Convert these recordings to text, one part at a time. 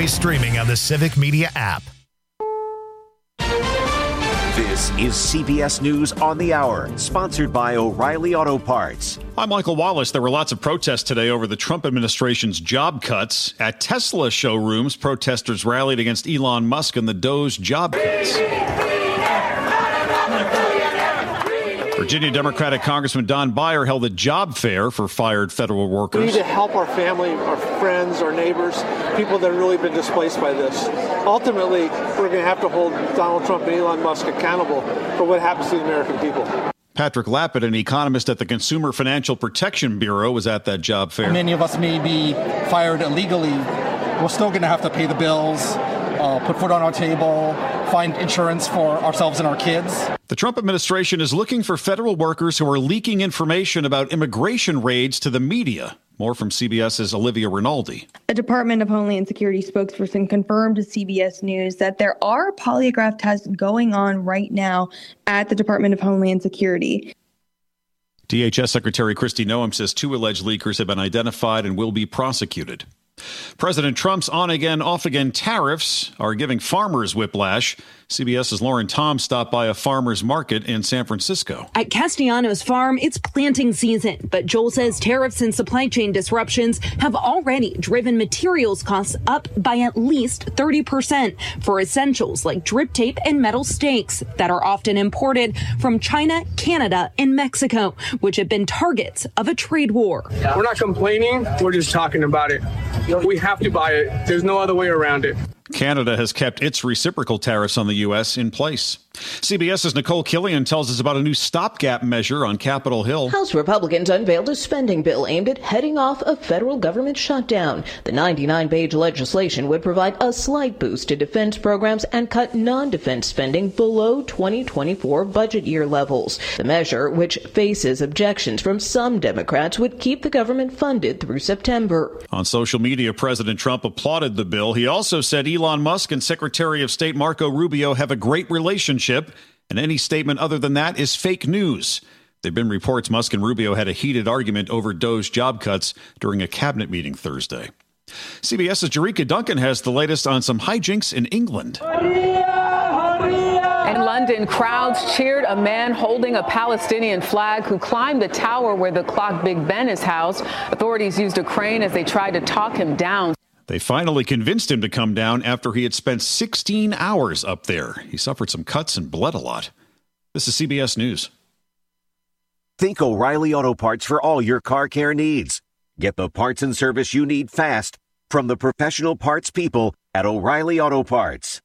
always streaming on the Civic Media app. This is CBS News on the Hour, sponsored by O'Reilly Auto Parts. I'm Michael Wallace. There were lots of protests today over the Trump administration's job cuts. At Tesla showrooms, protesters rallied against Elon Musk and the Doge job cuts. Virginia Democratic Congressman Don Beyer held a job fair for fired federal workers. We need to help our family, our friends, our neighbors, people that have really been displaced by this. Ultimately, we're going to have to hold Donald Trump and Elon Musk accountable for what happens to the American people. Patrick Lapid, an economist at the Consumer Financial Protection Bureau, was at that job fair. Many of us may be fired illegally. We're still going to have to pay the bills, put food on our table, find insurance for ourselves and our kids. The Trump administration is looking for federal workers who are leaking information about immigration raids to the media. More from CBS's Olivia Rinaldi. A Department of Homeland Security spokesperson confirmed to CBS News that there are polygraph tests going on right now at the Department of Homeland Security. DHS Secretary Kristi Noem says 2 alleged leakers have been identified and will be prosecuted. President Trump's on-again, off-again tariffs are giving farmers whiplash. CBS's Lauren Tom stopped by a farmer's market in San Francisco. At Castellanos Farm, it's planting season, but Joel says tariffs and supply chain disruptions have already driven materials costs up by at least 30% for essentials like drip tape and metal stakes that are often imported from China, Canada, and Mexico, which have been targets of a trade war. We're not complaining, we're just talking about it. We have to buy it. There's no other way around it. Canada has kept its reciprocal tariffs on the U.S. in place. CBS's Nicole Killian tells us about a new stopgap measure on Capitol Hill. House Republicans unveiled a spending bill aimed at heading off a federal government shutdown. The 99-page legislation would provide a slight boost to defense programs and cut non-defense spending below 2024 budget year levels. The measure, which faces objections from some Democrats, would keep the government funded through September. On social media, President Trump applauded the bill. He also said Elon Musk and Secretary of State Marco Rubio have a great relationship, and any statement other than that is fake news. There have been reports Musk and Rubio had a heated argument over Doge job cuts during a cabinet meeting Thursday. CBS's Jerika Duncan has the latest on some hijinks in England. In London, crowds cheered a man holding a Palestinian flag who climbed the tower where the clock Big Ben is housed. Authorities used a crane as they tried to talk him down. They finally convinced him to come down after he had spent 16 hours up there. He suffered some cuts and bled a lot. This is CBS News. Think O'Reilly Auto Parts for all your car care needs. Get the parts and service you need fast from the professional parts people at O'Reilly Auto Parts.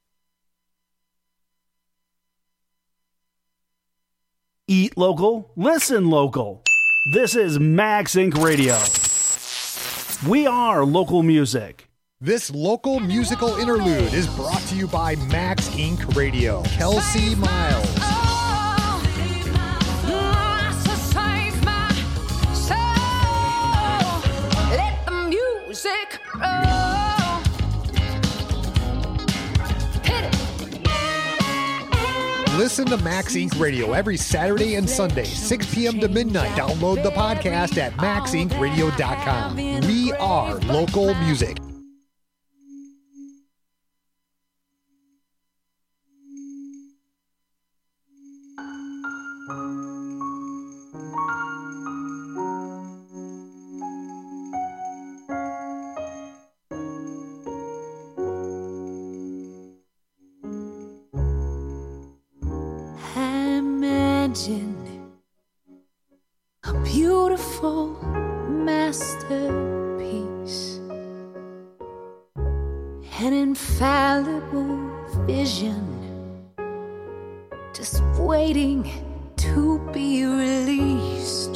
Eat local, listen local. This is Max Inc. Radio. We are local music. This local musical interlude is brought to you by Max Inc. Radio. Kelsey Miles. Let the music roll. Hit it. Listen to Max Inc. Radio every Saturday and Sunday, 6 p.m. to midnight. Download the podcast at maxincradio.com. We are local music. Imagine a beautiful masterpiece, an infallible vision, just waiting to be released.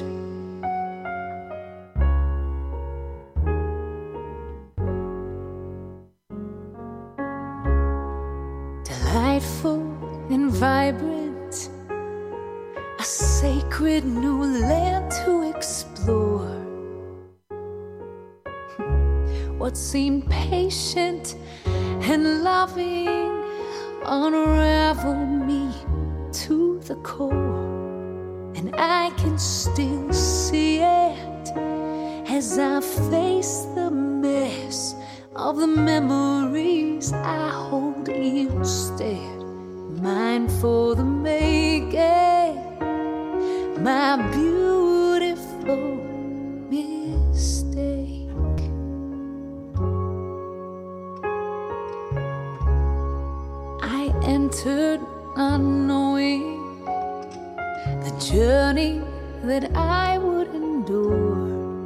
Delightful and vibrant, a sacred new land to explore. What seemed patient and loving unraveled me to the core, and I can still see it as I face the mess of the memories memories I hold instead. Mine for the making, my beautiful mistake. I entered unknowing the journey that I would endure.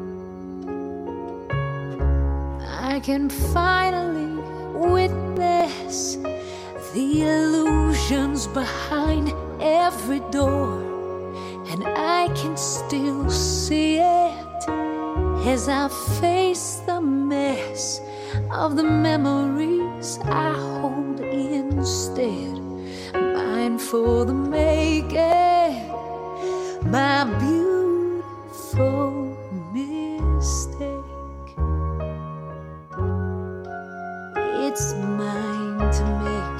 I can finally witness the illusions behind every door, and I can still see it as I face the mess of the memories I hold instead. Mine for the making, my beautiful mistake. It's mine to make,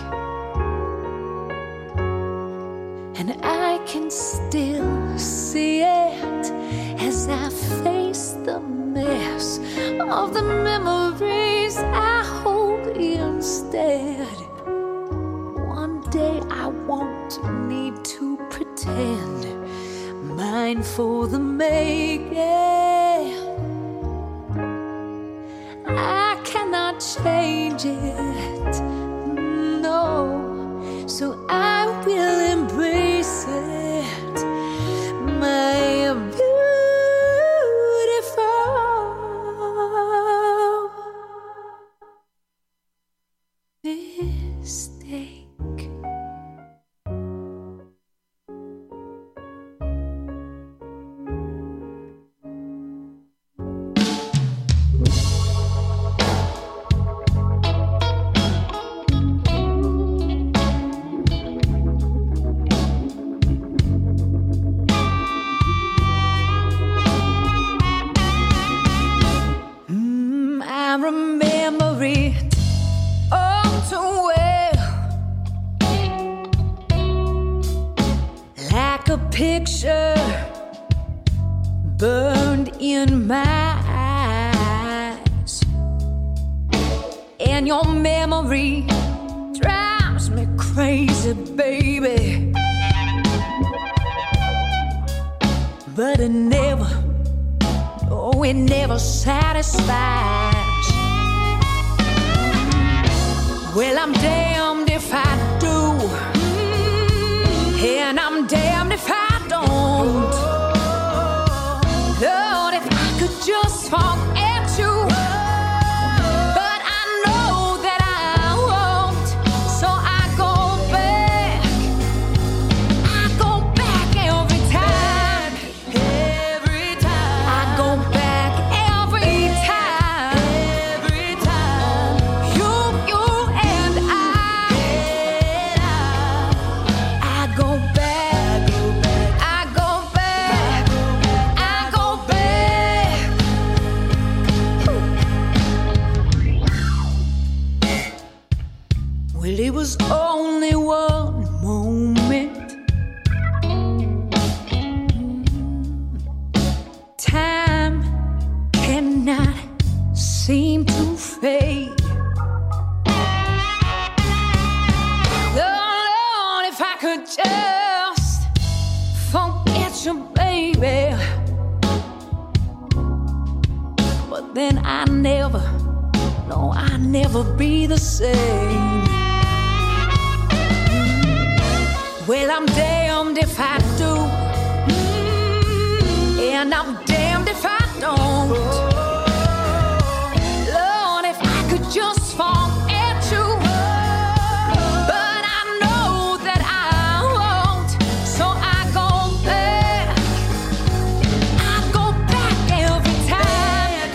and I can still see it as I face the mess of the memories I hold instead. One day I won't need to pretend. Mine for the making, I cannot change it, no, so I will embrace it, my beautiful mistake. I remember it all too well, like a picture burned in my eyes, and your memory drives me crazy, baby, but it never, oh, it never satisfies. Well, I'm damned if I do, and I'm damned if I don't. Lord, if I could just forget you, but I know that I won't, so I go back every time. I go back every time. You and I go back. Well, it was only one moment. Time cannot seem to fade. Oh, Lord, if I could just forget you, baby. But then I never, no, I'll never be the same. Well, I'm damned if I do, and I'm damned if I don't. Lord, if I could just forget you, but I know that I won't, so I go back every time.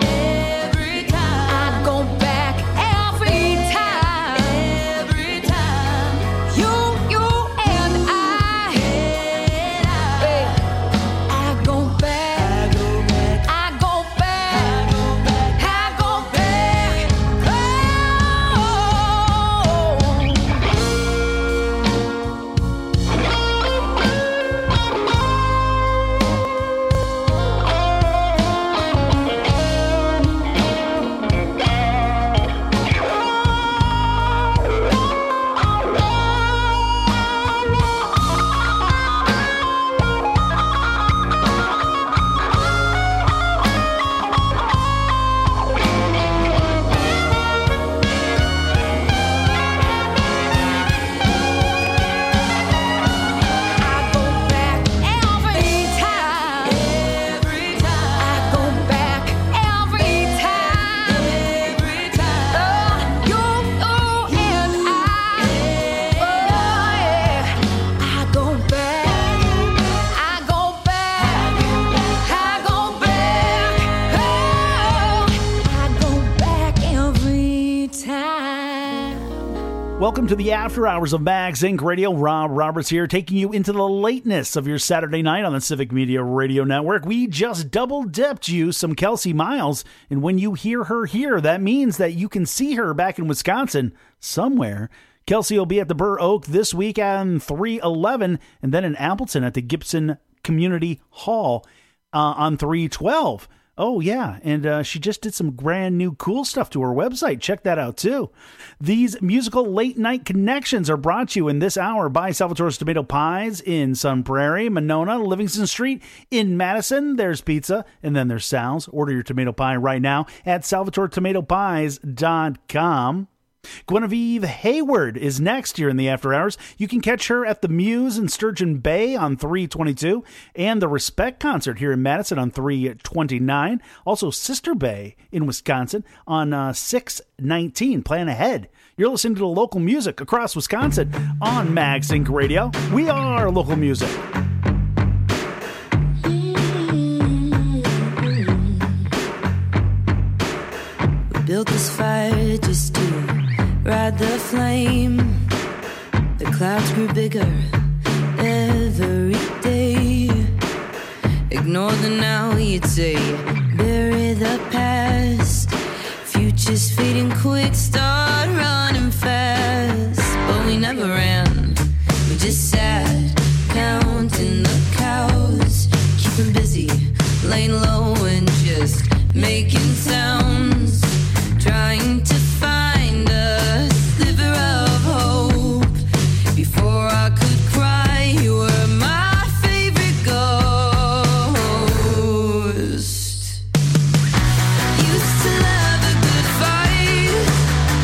I go back every time. You and I go back. I go back. Welcome to the After Hours of Max Inc. Radio. Rob Roberts here, taking you into the lateness of your Saturday night on the Civic Media Radio Network. We just double-dipped you some Kelsey Miles, and when you hear her here, that means that you can see her back in Wisconsin somewhere. Kelsey will be at the Burr Oak this week on 3/11, and then in Appleton at the Gibson Community Hall on 3/12. Oh, yeah, and she just did some brand new cool stuff to her website. Check that out, too. These musical late-night connections are brought to you in this hour by Salvatore's Tomato Pies in Sun Prairie, Monona, Livingston Street. In Madison, there's pizza, and then there's Sal's. Order your tomato pie right now at salvatoretomatopies.com. Guinevere Hayward is next here in the After Hours. You can catch her at the Muse in Sturgeon Bay on 3/22 and the Respect Concert here in Madison on 3/29. Also Sister Bay in Wisconsin on 6/19. Plan ahead. You're listening to the local music across Wisconsin on Max Inc. Radio. We are local music. We built this fire just to ride the flame. The clouds grew bigger every day. Ignore the now, you'd say. Bury the past. Future's fading quick, start running fast. But we never ran, we just sat, counting the cows. Keeping busy, laying low and just making sounds. Trying to find a sliver of hope. Before I could cry, you were my favorite ghost. Used to love a good fight.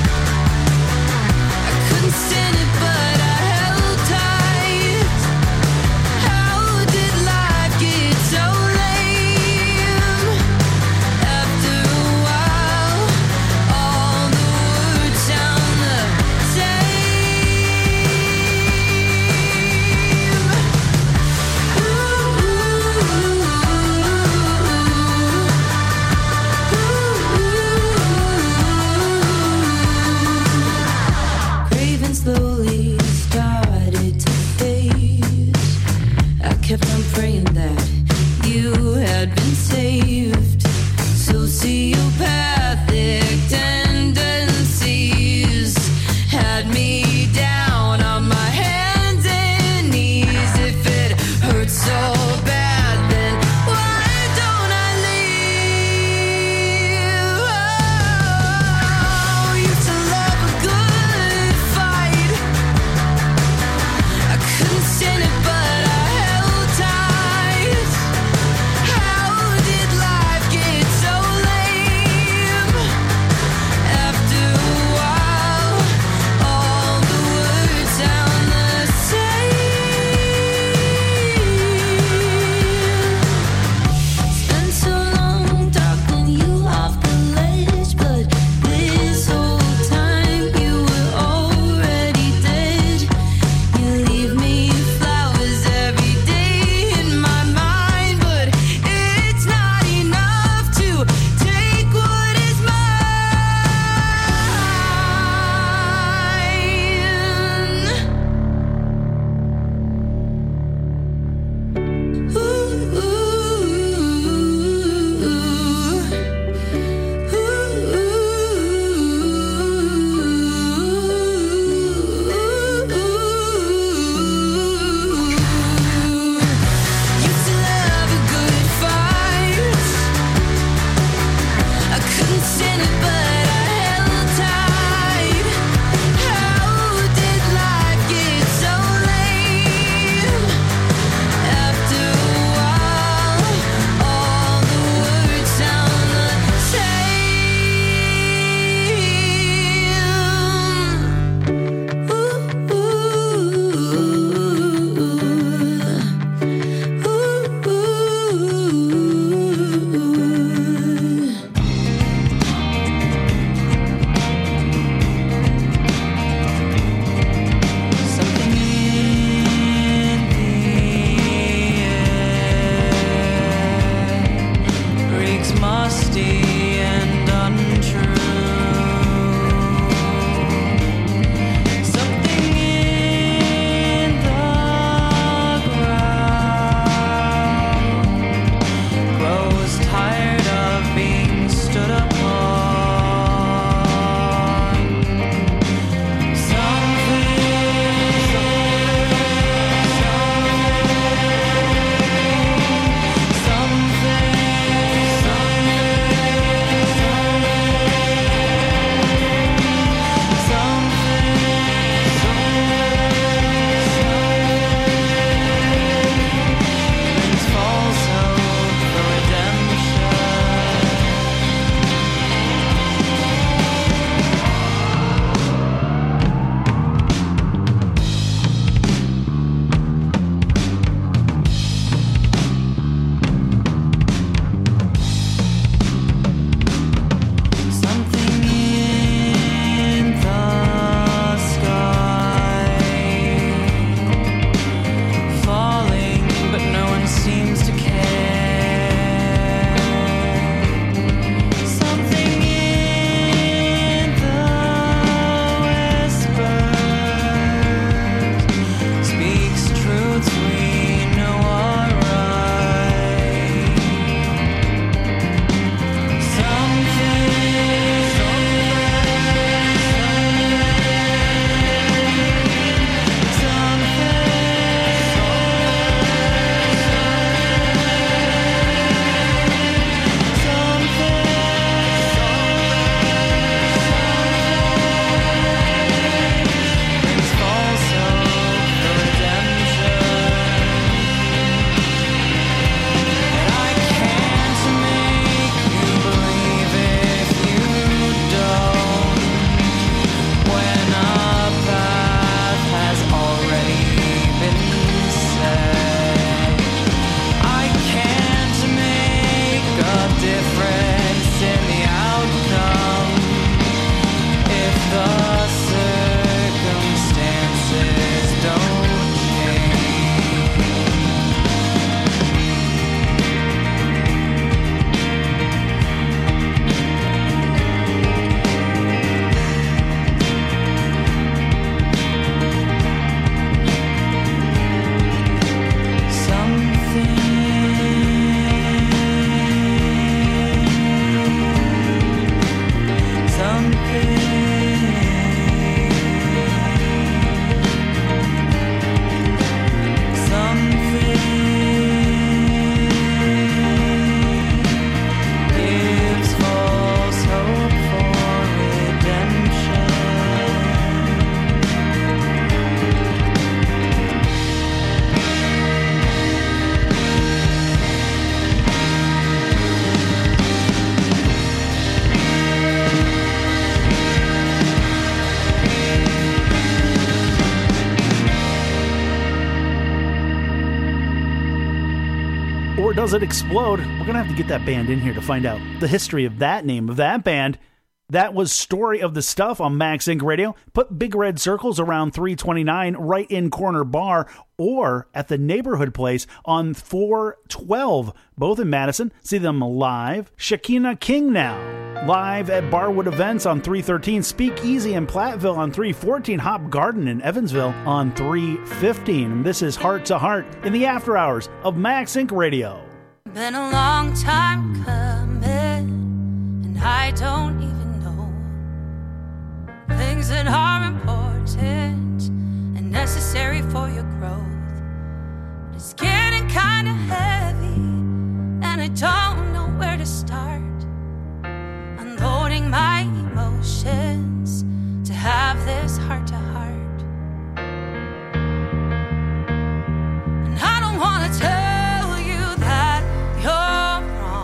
or does it explode? We're going to have to get that band in here to find out the history of that name of that band. That was Story of the Stuff on Max Inc. Radio. Put big red circles around 329 right in Corner Bar or at the Neighborhood Place on 412, both in Madison. See them live. Shekinah King now, live at Barwood Events on 313. Speakeasy in Platteville on 314. Hop Garden in Evansville on 315. This is Heart to Heart in the after hours of Max Inc. Radio. Been a long time coming, and I don't even things that are important and necessary for your growth. But it's getting kind of heavy, and I don't know where to start. Unloading my emotions to have this heart to heart. And I don't want to tell you that you're wrong.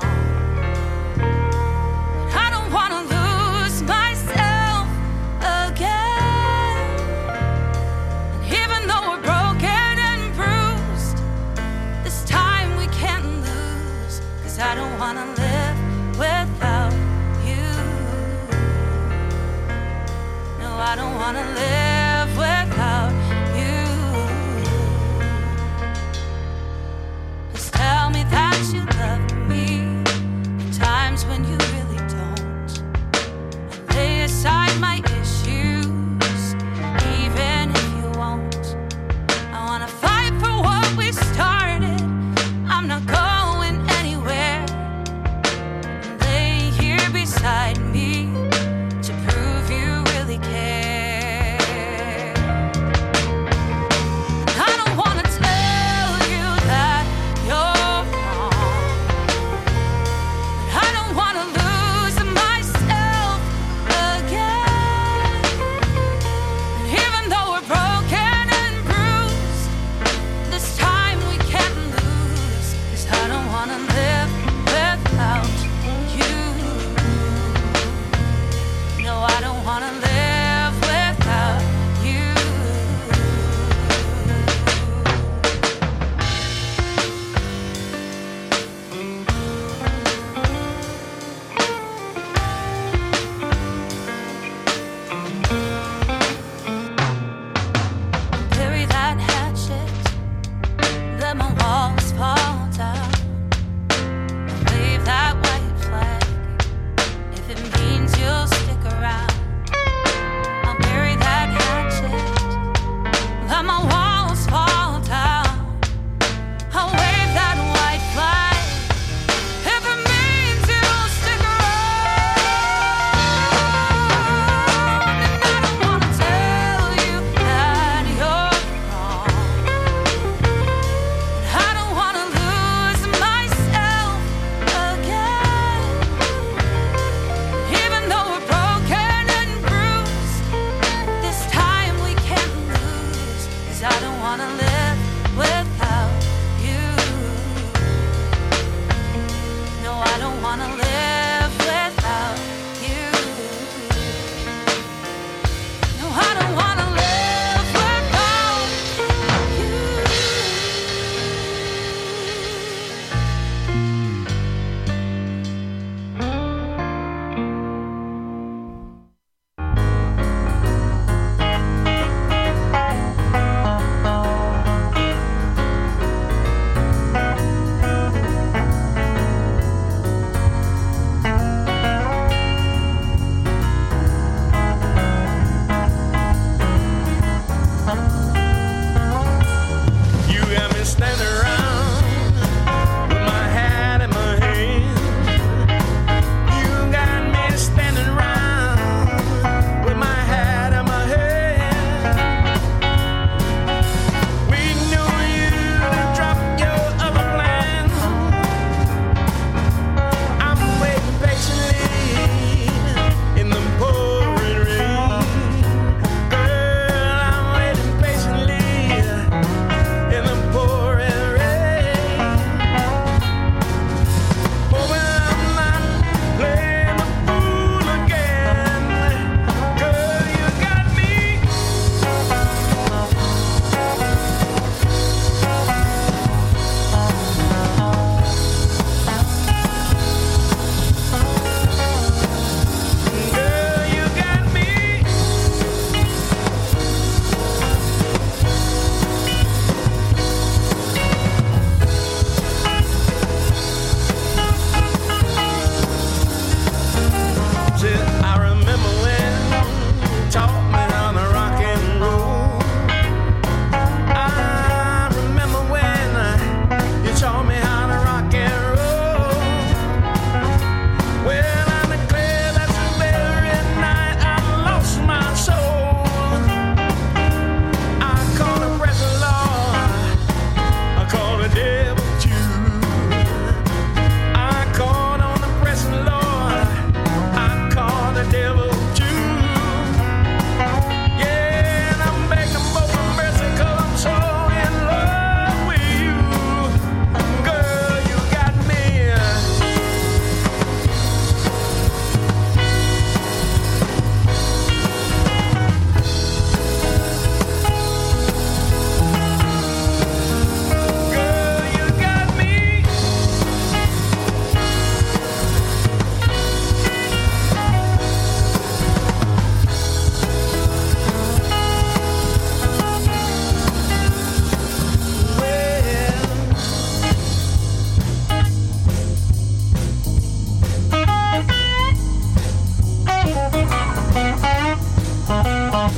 But I don't want to lose myself again. And even though we're broken and bruised, this time we can't lose. 'Cause I don't want to live without you. No, I don't want to live without you. Just tell me that you love me in times when you really don't. I lay aside my issues, even if you won't. I want to fight for what we started. I'm not going anywhere. And lay here beside me to prove you really care.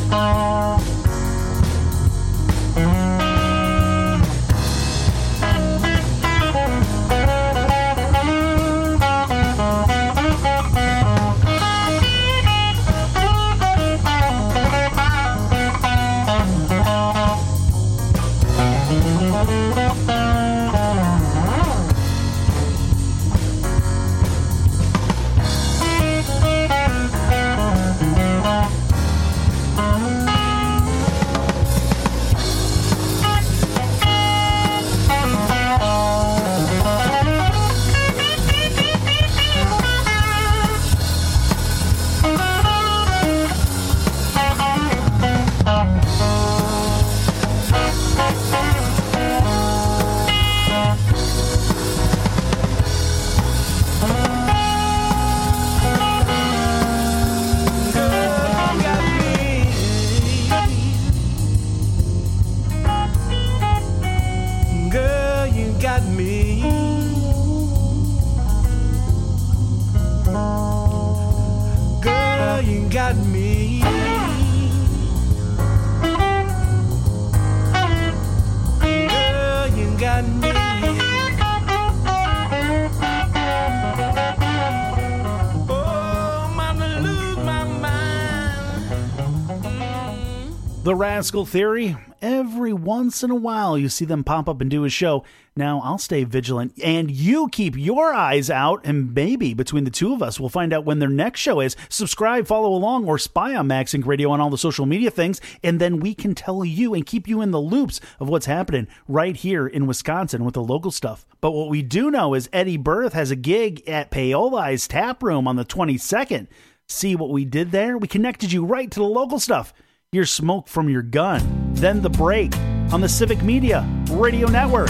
The Rascal Theory. Every once in a while, you see them pop up and do a show. Now, I'll stay vigilant, and you keep your eyes out, and maybe between the two of us, we'll find out when their next show is. Subscribe, follow along, or spy on Max Inc. Radio on all the social media things, and then we can tell you and keep you in the loops of what's happening right here in Wisconsin with the local stuff. But what we do know is Eddie Berth has a gig at Paola's Tap Room on the 22nd. See what we did there? We connected you right to the local stuff. Here's Smoke from Your Gun. Then The Break on the Civic Media Radio Network.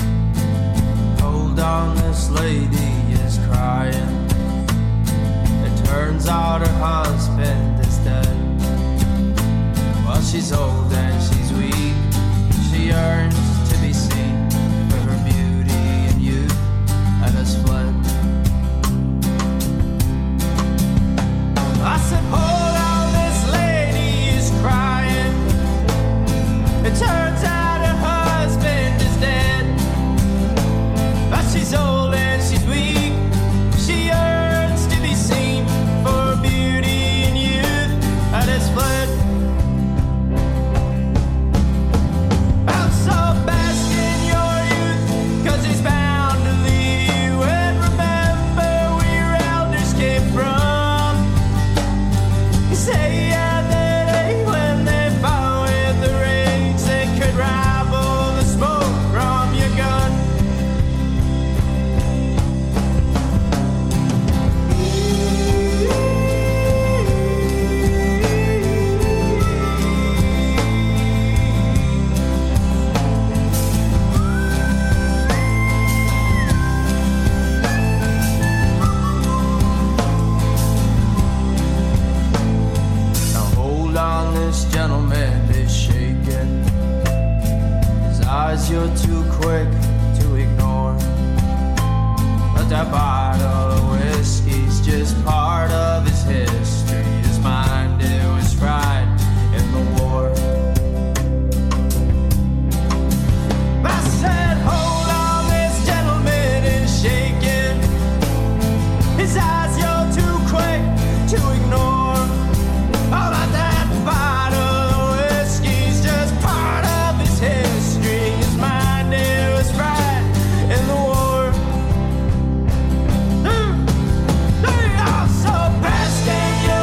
Hold on, this lady is crying. It turns out her husband is dead. Well, she's old and she's weak. She yearns to be seen for her beauty and youth, and has fled. I said, hold on, this lady is crying. It turns out her husband is dead. But she's old and she's weak. She yearns to be seen for her beauty and youth, and has fled. I'm so bask in your youth, 'cause he's bound to leave you. And remember where your elders came from. You say yeah, that day when they fought with the rage, they could rival the smoke from your gun. This gentleman is shaking. His eyes you're too quick to ignore. But that bottle of whiskey's just part of his history. His mind, it was fried in the war. I said, hold on, this gentleman is shaking. His eyes you're too quick to ignore. Oh, but that bottle of whiskey's just part of his history. His mind, it was right in the war. I'm so best in your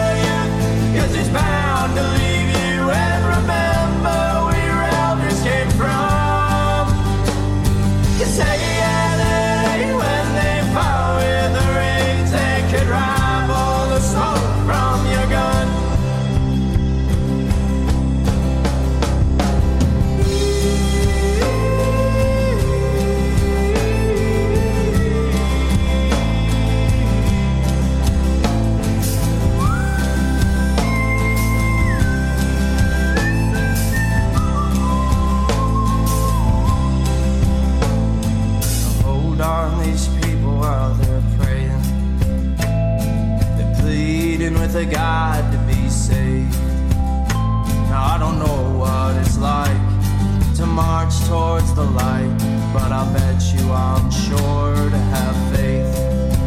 towards the light, but I bet you I'm sure to have faith.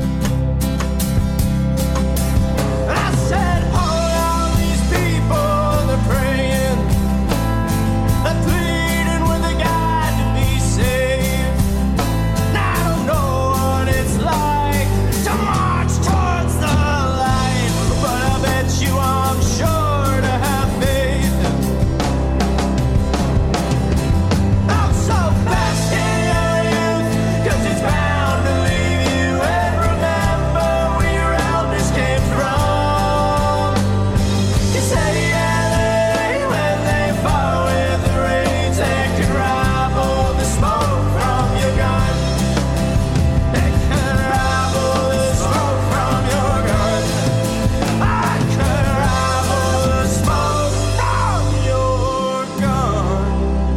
I said, hold on, these people, they're praying, they're pleading with a God to be saved. And I don't know what it's like to march towards the light, but I bet you I'm sure to have faith. I'm so blessed in your youth, 'cause it's bound to leave you. And remember where your elders came from. You say, yeah, when they fought with the raids, they could rival the smoke from your gun. They could rival the smoke from your gun. I could rival the smoke from your gun.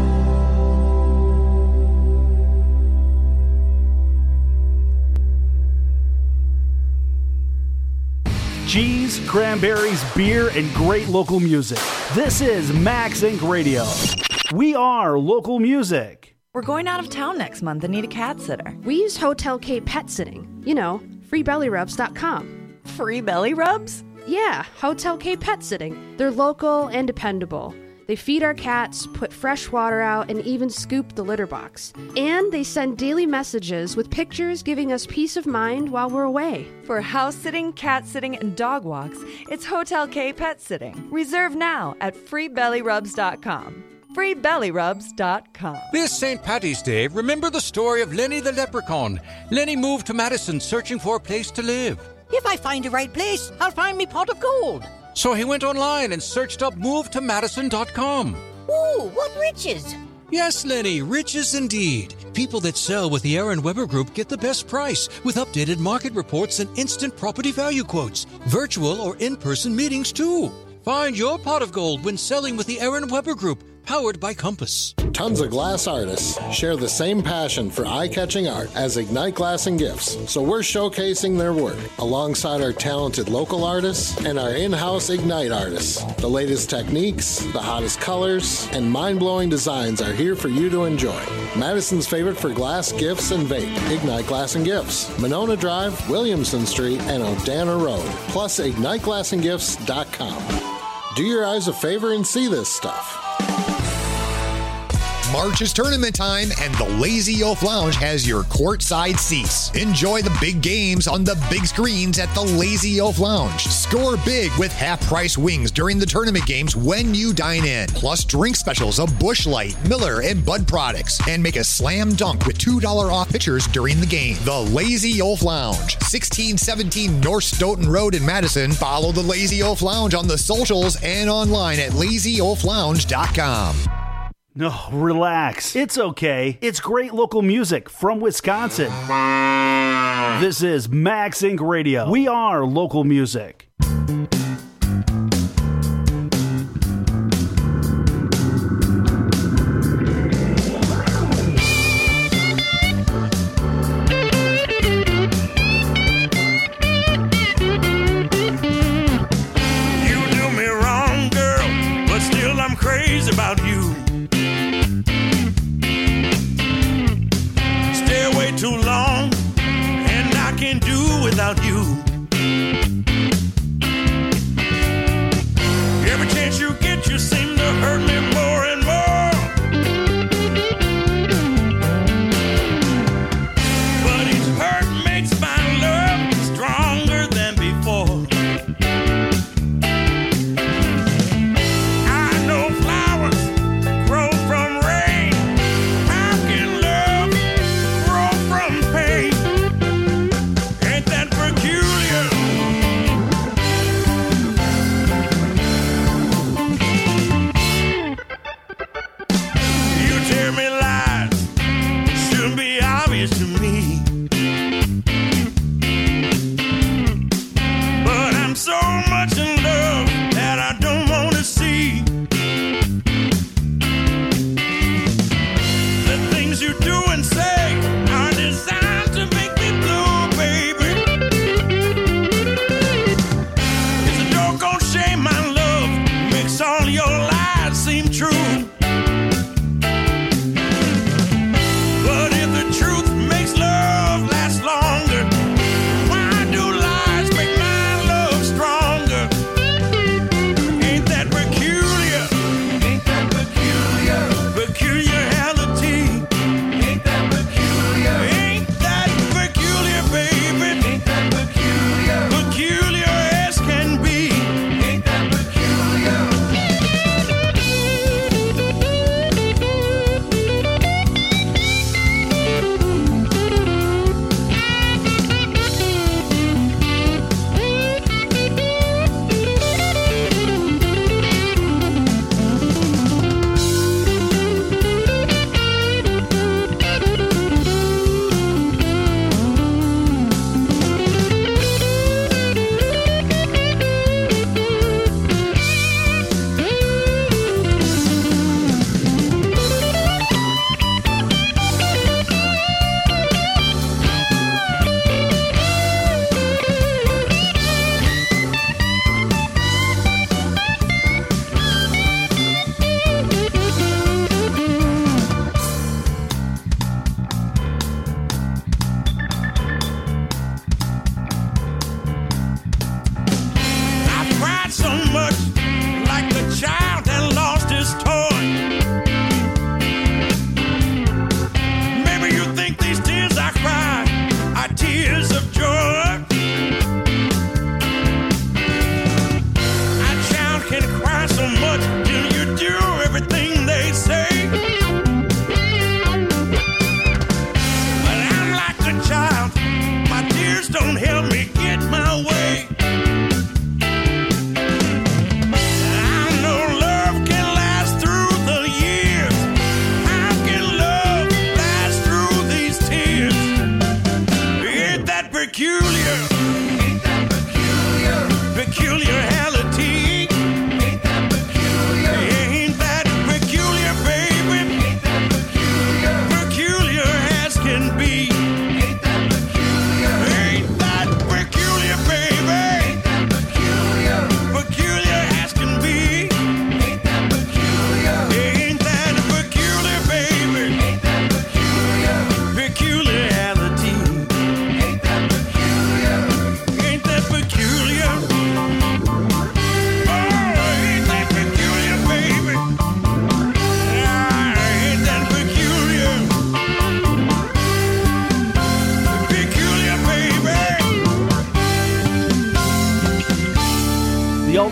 Cheese, cranberries, beer, and great local music. This is Max Inc. Radio. We are local music. We're going out of town next month and need a cat sitter. We use Hotel K Pet Sitting. You know, freebellyrubs.com. Free belly rubs? Yeah, Hotel K Pet Sitting. They're local and dependable. They feed our cats, put fresh water out, and even scoop the litter box. And they send daily messages with pictures giving us peace of mind while we're away. For house sitting, cat sitting, and dog walks, it's Hotel K Pet Sitting. Reserve now at freebellyrubs.com. freebellyrubs.com. This St. Paddy's Day, remember the story of Lenny the Leprechaun. Lenny moved to Madison searching for a place to live. If I find the right place, I'll find me pot of gold. So he went online and searched up movetomadison.com. Ooh, what riches! Yes, Lenny, riches indeed. People that sell with the Aaron Weber Group get the best price with updated market reports and instant property value quotes. Virtual or in-person meetings, too. Find your pot of gold when selling with the Aaron Weber Group, powered by Compass. Tons of glass artists share the same passion for eye-catching art as Ignite Glass and Gifts, so we're showcasing their work alongside our talented local artists and our in-house Ignite artists. The latest techniques, the hottest colors, and mind-blowing designs are here for you to enjoy. Madison's favorite for glass, gifts, and vape, Ignite Glass and Gifts, Monona Drive, Williamson Street, and O'Dana Road, plus IgniteGlassandGifts.com. Do your eyes a favor and see this stuff. March is tournament time, and the Lazy Oaf Lounge has your courtside seats. Enjoy the big games on the big screens at the Lazy Oaf Lounge. Score big with half-price wings during the tournament games when you dine in. Plus drink specials of Busch Light, Miller, and Bud products. And make a slam dunk with $2 off pitchers during the game. The Lazy Oaf Lounge, 1617 North Stoughton Road in Madison. Follow the Lazy Oaf Lounge on the socials and online at lazyoaflounge.com. No, relax. It's okay. It's great local music from Wisconsin. This is Max Inc. Radio. We are local music. You do me wrong, girl, but still I'm crazy about you. Too long, and I can't do without you. Every chance you get, you seem to hurt me more and more. But each hurt makes my love stronger than before. I know flowers grow from rain. How can love grow from pain? Ain't that peculiar? You tell me lies, shouldn't be obvious to me. But I'm so much in love that I don't want to see the things you do and say are designed to make me blue, baby. It's a doggone shame my love makes all your lies seem true.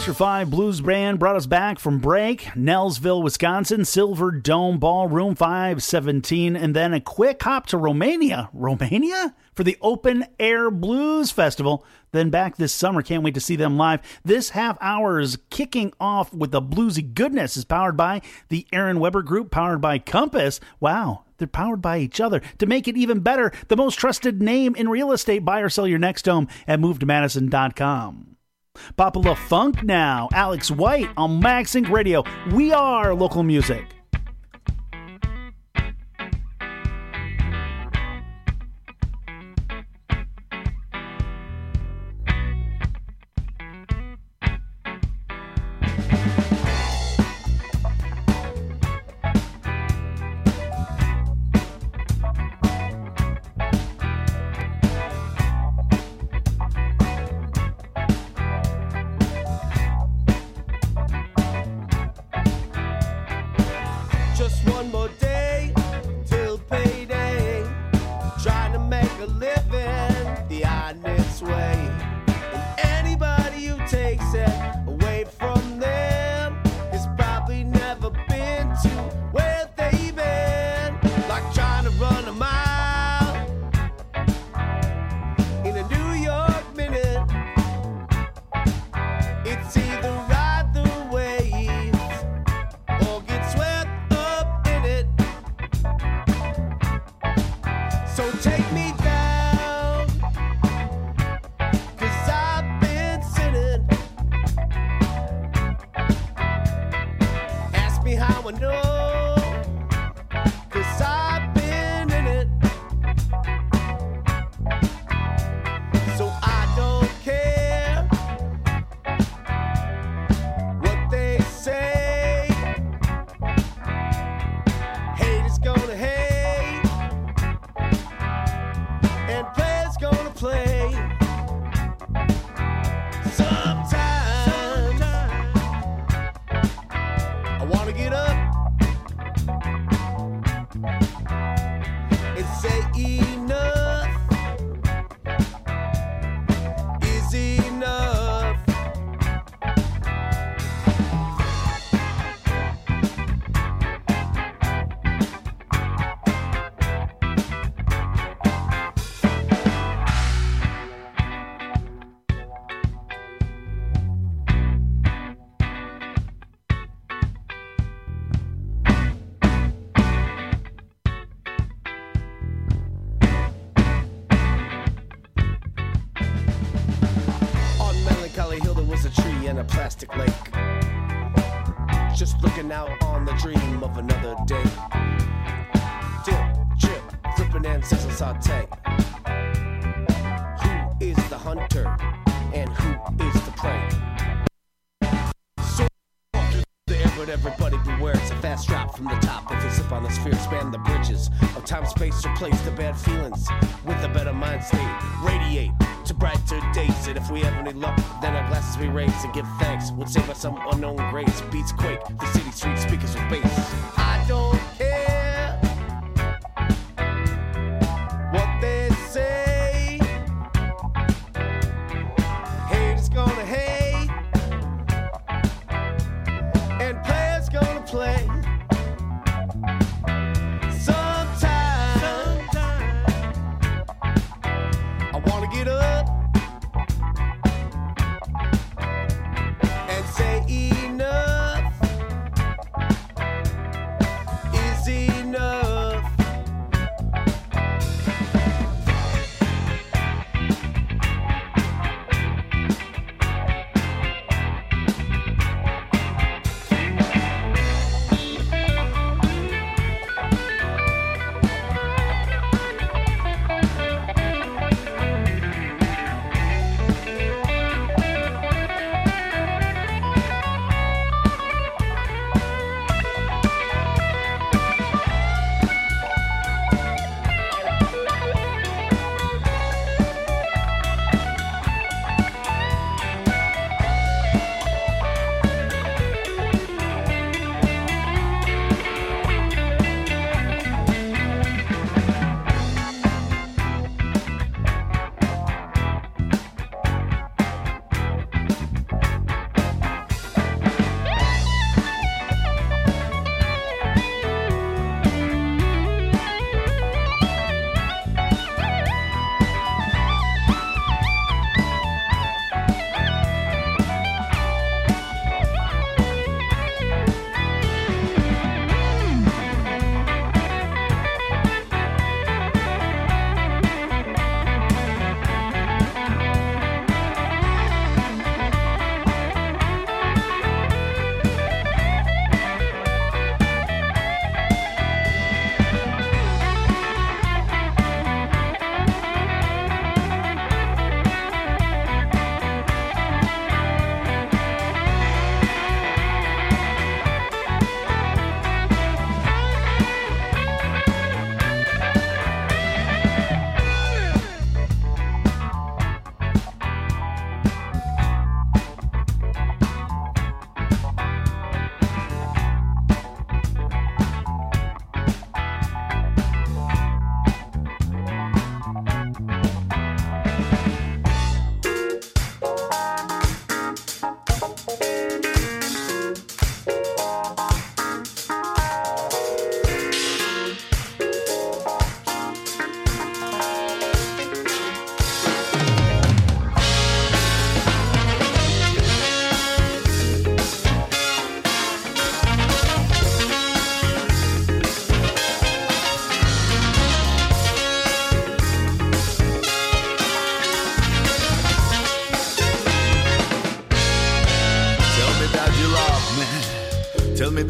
Chapter 5 Blues Band brought us back from break. Nelsville, Wisconsin, Silver Dome Ballroom 517. And then a quick hop to Romania. Romania? For the Open Air Blues Festival. Then back this summer. Can't wait to see them live. This half hour is kicking off with the bluesy goodness. Is powered by the Aaron Weber Group, powered by Compass. Wow. They're powered by each other. To make it even better, the most trusted name in real estate. Buy or sell your next home at MoveToMadison.com. Pop-a-la Funk now. Alex White on MagSync Radio. We are local music. in a plastic lake. Just looking out on the dream of another day. Dip, chip, flipping and sizzle saute. Who is the hunter and who is the prey? So through the air, but everybody beware. It's a fast drop from the top. If you slip on the sphere, span the bridges of time, space, replace the bad feelings with a better mind state. Radiate to brighter days, and if we have any luck, then our glasses we raise and give thanks. Would save us some unknown grace. Beats quake, the city street speakers with bass. I don't care what they say. Haters gonna hate, and players gonna play. I wanna get up and say enough is enough.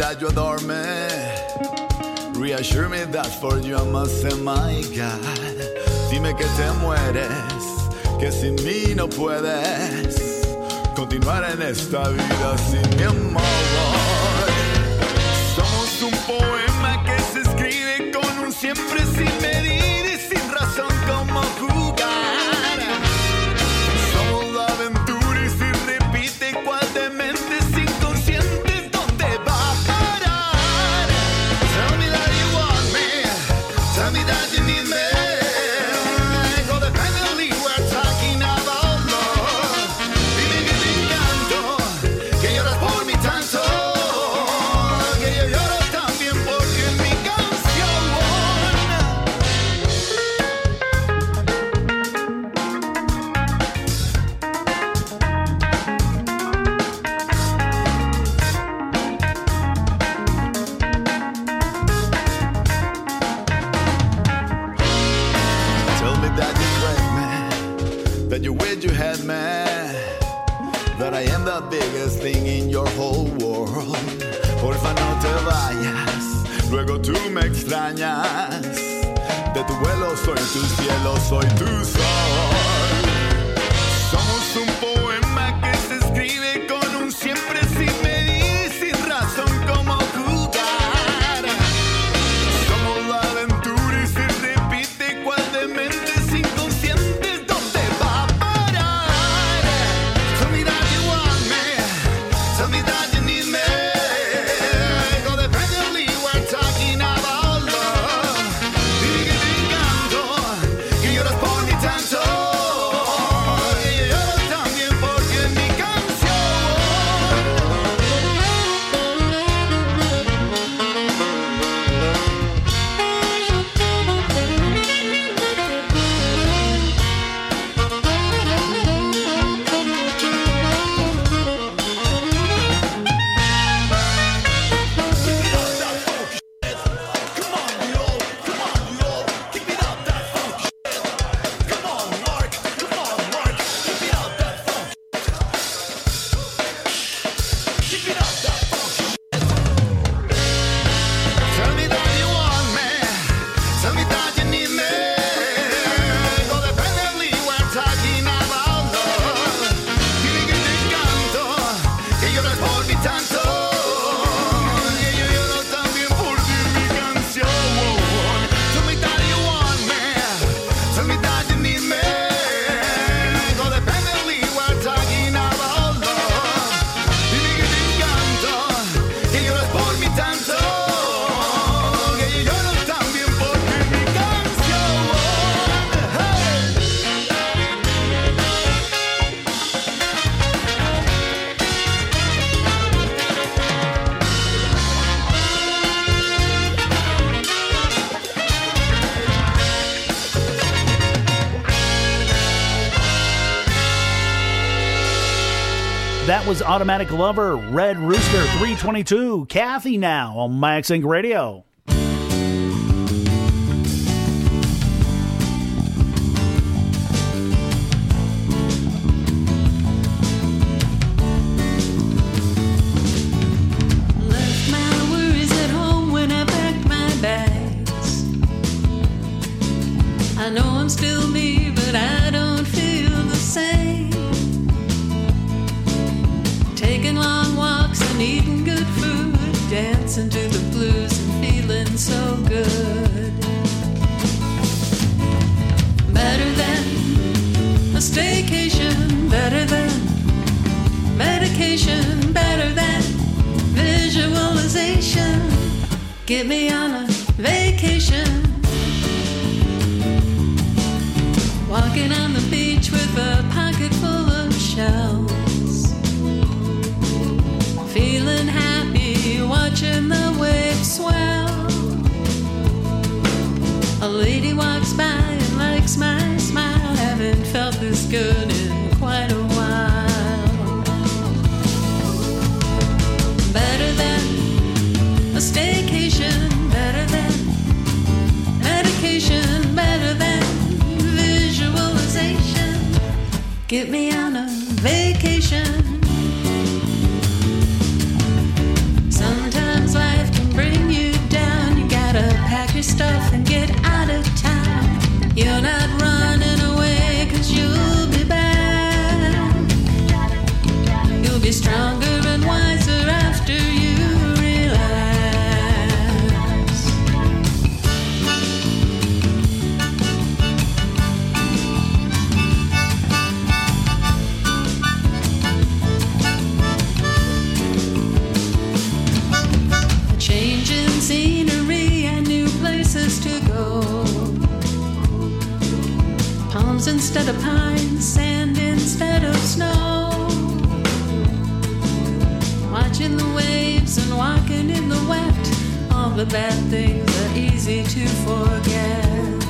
that you adore me. Reassure me that for you I must say my God. Dime que te mueres, que sin mí no puedes continuar en esta vida sin mi amor. Somos un poema que se escribe con un siempre sin medir y sin razón como jugar. Somos la aventura y si repite cual de mentes inconscientes, ¿dónde va a parar? Tell me that you want me, tell me that you need me. Codependently we're talking about love. Dime que te encanto, que lloras por mí tanto, que yo lloro también porque en mi canción. Tell me that you crave me, that you wish you had me, that I am the biggest thing in your whole world. Porfa no te vayas, luego tú me extrañas. De tu vuelo soy tu cielo, soy tu sol. Somos un poema que se escribe con un siempre sin medir, sin razón como jugar. Somos la aventura y se repite cual de mentes inconscientes, ¿dónde va a parar? Tell me that you want me, tell me that you need me. Codependently we're talking about love. Dime que te encanto, que lloras por mí tanto, que yo lloro también porque en mi canción. Tell me that you want me, tell me that you need me. Codependently we're talking about love. Dime que te encanto, que lloras por mí tanto, que yo lloro también por ti en mi canción. Tell me that you want me, tell me that you need me. Codependently we're talking about love. Dime que te encanto, que lloras por mí tanto, que yo lloro también porque en mi canción. That was Automatic Lover, Red Rooster 322. Kathy now on Max Inc. Radio. Left my worries at home when I packed my bags. I know I'm still me, but I don't feel the same. Taking long walks and eating good food, dancing to the blues and feeling so good. Better than a staycation, better than medication, better than visualization. Get me on a vacation. Walking on the beach with a pocket full of shells. Feeling happy, watching the waves swell. A lady walks by and likes my smile. Haven't felt this good in quite a while. Better than a staycation, better than medication, better than visualization. Get me on a vacation. Sometimes Different scenery and new places to go. Palms instead of pines, sand instead of snow. Watching the waves and walking in the wet. All the bad things are easy to forget.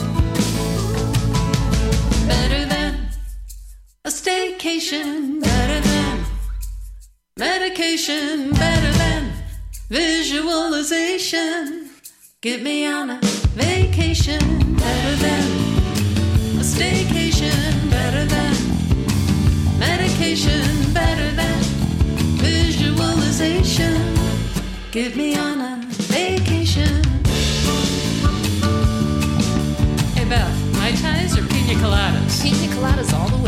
Better than a staycation, better than medication, better than visualization. Get me on a vacation, better than a staycation, better than medication, better than visualization. Get me on a vacation. Hey Beth, Mai Tais or pina coladas? Pina coladas all the way.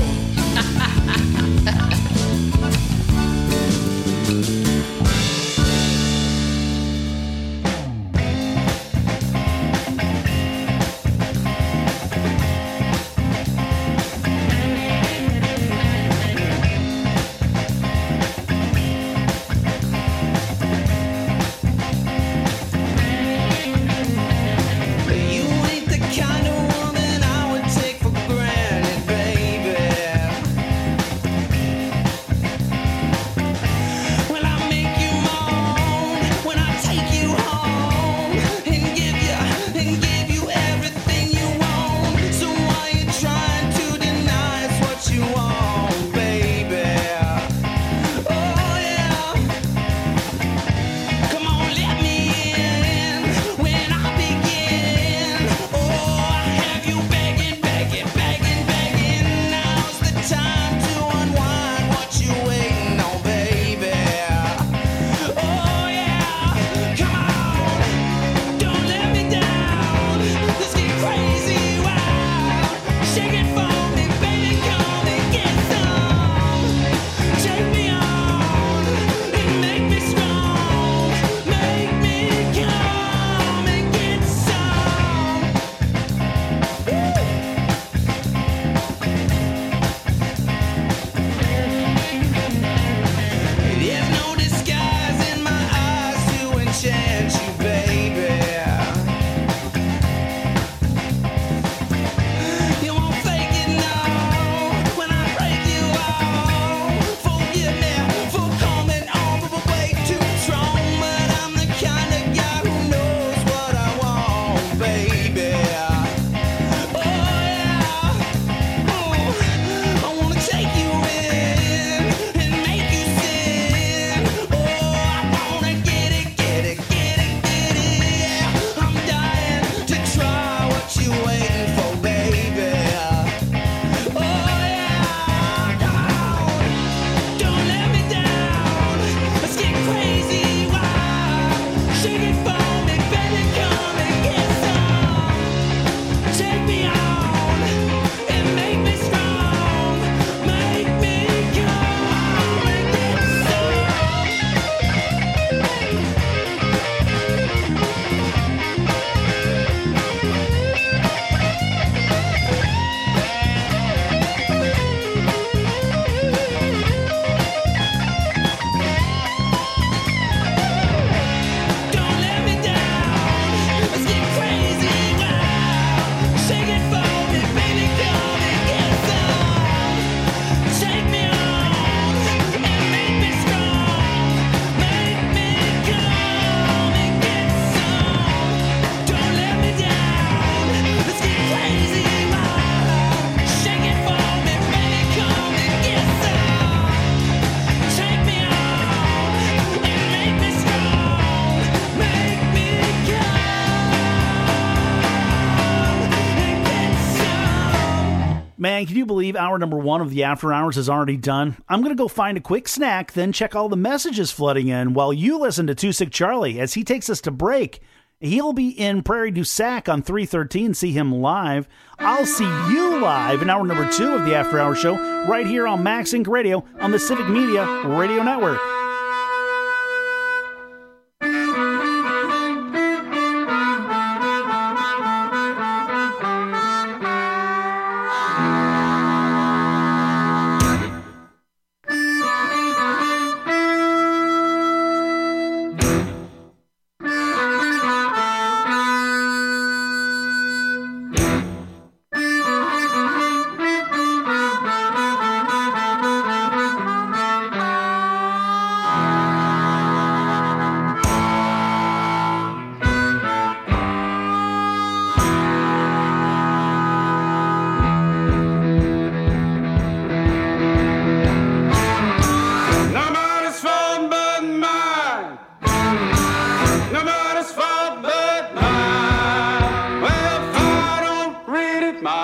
Man, can you believe hour number 1 of the After Hours is already done? I'm going to go find a quick snack, then check all the messages flooding in while you listen to Too Sick Charlie as he takes us to break. He'll be in Prairie du Sac on 313. See him live. I'll see you live in hour number 2 of the After Hours show right here on Max Inc. Radio on the Civic Media Radio Network.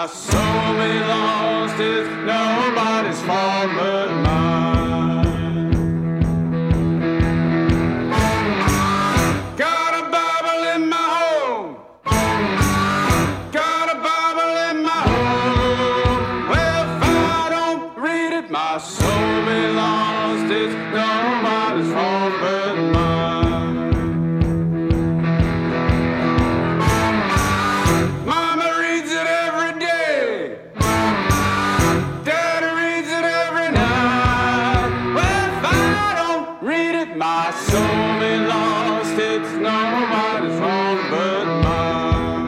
my soul be lost, it's nobody's fault but mine. Got a Bible in my home. Got a Bible in my home. Well, if I don't read it, my soul be lost, it's nobody's fault but mine. Mama reads it every day. Daddy reads it every night. Well, if I don't read it, my soul be lost. It's nobody's fault but mine.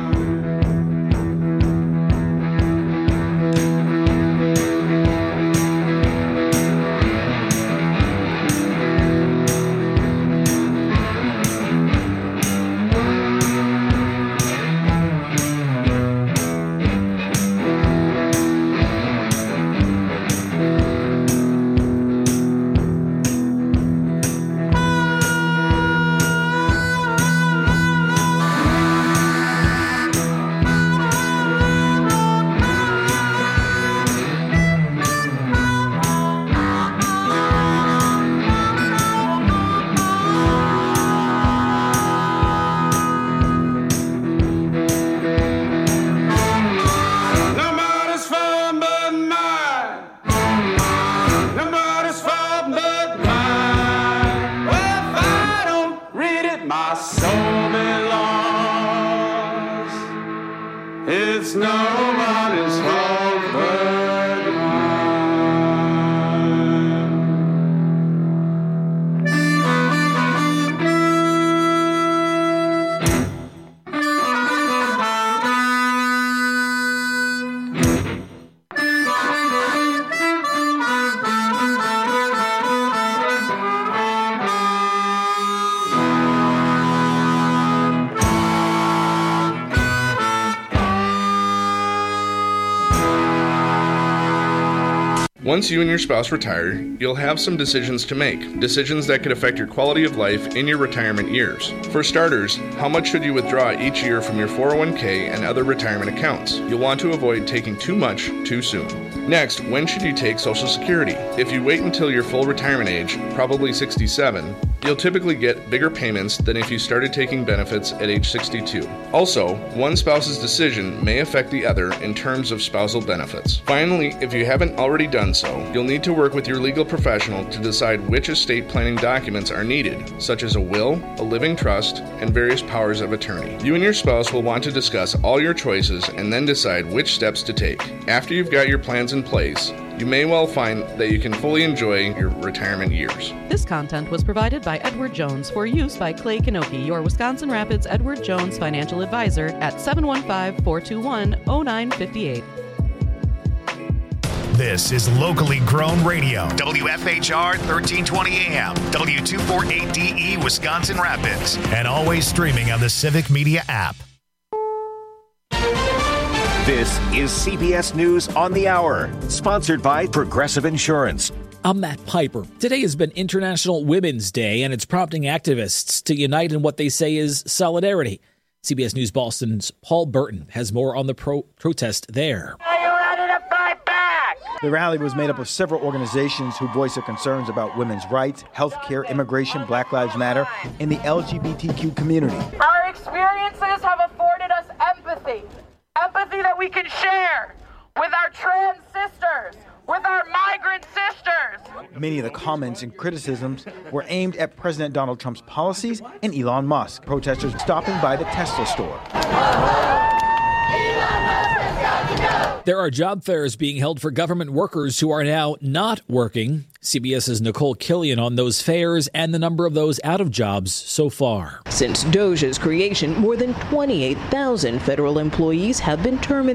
Nobody's fault but mine. Nobody's fault but mine. Well, if I don't read it, my soul be lost. It's nobody's fault but Once you and your spouse retire, you'll have some decisions to make. Decisions that could affect your quality of life in your retirement years. For starters, how much should you withdraw each year from your 401k and other retirement accounts? You'll want to avoid taking too much too soon. Next, when should you take Social Security? If you wait until your full retirement age, probably 67, you'll typically get bigger payments than if you started taking benefits at age 62. Also, one spouse's decision may affect the other in terms of spousal benefits. Finally, if you haven't already done so, you'll need to work with your legal professional to decide which estate planning documents are needed, such as a will, a living trust, and various powers of attorney. You and your spouse will want to discuss all your choices and then decide which steps to take. After you've got your plans in place, you may well find that you can fully enjoy your retirement years. This content was provided by Edward Jones for use by Clay Kanoki, your Wisconsin Rapids Edward Jones financial advisor at 715-421-0958. This is locally grown radio. WFHR 1320 AM, W248DE Wisconsin Rapids, and always streaming on the Civic Media app. This is CBS News on the Hour, sponsored by Progressive Insurance. I'm Matt Piper. Today has been International Women's Day, and it's prompting activists to unite in what they say is solidarity. CBS News Boston's Paul Burton has more on the protest there. Are you ready to fight back? The rally was made up of several organizations who voiced their concerns about women's rights, health care, immigration, Black Lives Matter, and the LGBTQ community. Our experiences have afforded us empathy. Empathy that we can share with our trans sisters, with our migrant sisters. Many of the comments and criticisms were aimed at President Donald Trump's policies and Elon Musk. Protesters stopping by the Tesla store. There are job fairs being held for government workers who are now not working. CBS's Nicole Killian on those fairs and the number of those out of jobs so far. Since DOJ's creation, more than 28,000 federal employees have been terminated.